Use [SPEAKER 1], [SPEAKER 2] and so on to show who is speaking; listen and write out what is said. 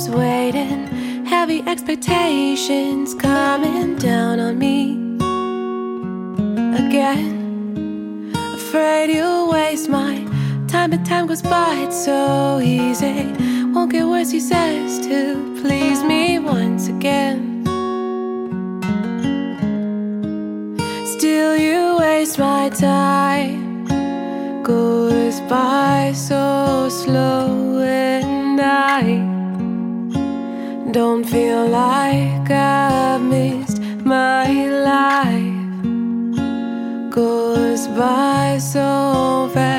[SPEAKER 1] just waiting, heavy expectations coming down on me again. Afraid you'll waste my time, but time goes by, it's so easy. Won't get worse, he says, to please me once again. Still you waste my time, goes by so slow, and I don't feel like I've missed my life. Goes by so fast.